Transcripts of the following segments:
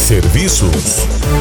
Serviços.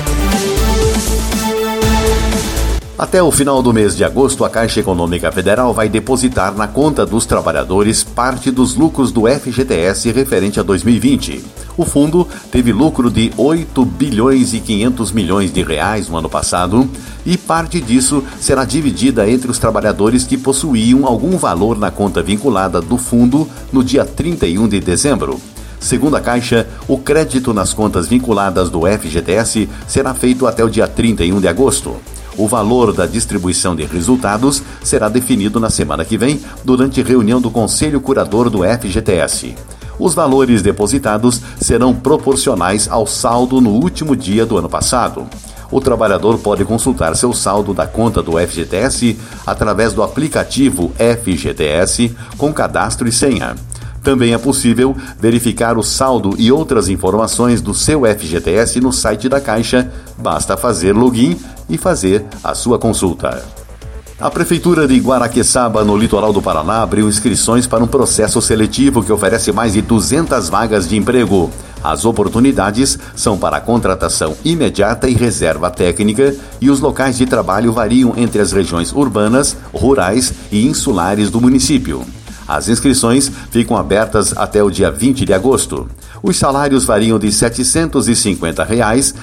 Até o final do mês de agosto, a Caixa Econômica Federal vai depositar na conta dos trabalhadores parte dos lucros do FGTS referente a 2020. O fundo teve lucro de 8 bilhões e 500 milhões de reais no ano passado e parte disso será dividida entre os trabalhadores que possuíam algum valor na conta vinculada do fundo no dia 31 de dezembro. Segundo a Caixa, o crédito nas contas vinculadas do FGTS será feito até o dia 31 de agosto. O valor da distribuição de resultados será definido na semana que vem, durante reunião do Conselho Curador do FGTS. Os valores depositados serão proporcionais ao saldo no último dia do ano passado. O trabalhador pode consultar seu saldo da conta do FGTS através do aplicativo FGTS com cadastro e senha. Também é possível verificar o saldo e outras informações do seu FGTS no site da Caixa. Basta fazer login e fazer a sua consulta. A Prefeitura de Guaraqueçaba, no litoral do Paraná, abriu inscrições para um processo seletivo que oferece mais de 200 vagas de emprego. As oportunidades são para contratação imediata e reserva técnica, e os locais de trabalho variam entre as regiões urbanas, rurais e insulares do município. As inscrições ficam abertas até o dia 20 de agosto. Os salários variam de R$ 750 a R$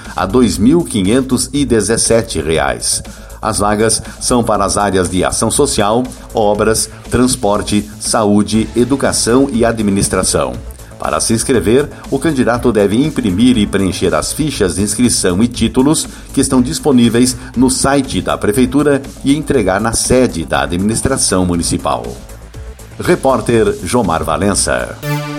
2.517. As vagas são para as áreas de ação social, obras, transporte, saúde, educação e administração. Para se inscrever, o candidato deve imprimir e preencher as fichas de inscrição e títulos que estão disponíveis no site da Prefeitura e entregar na sede da administração municipal. Repórter Jomar Valença.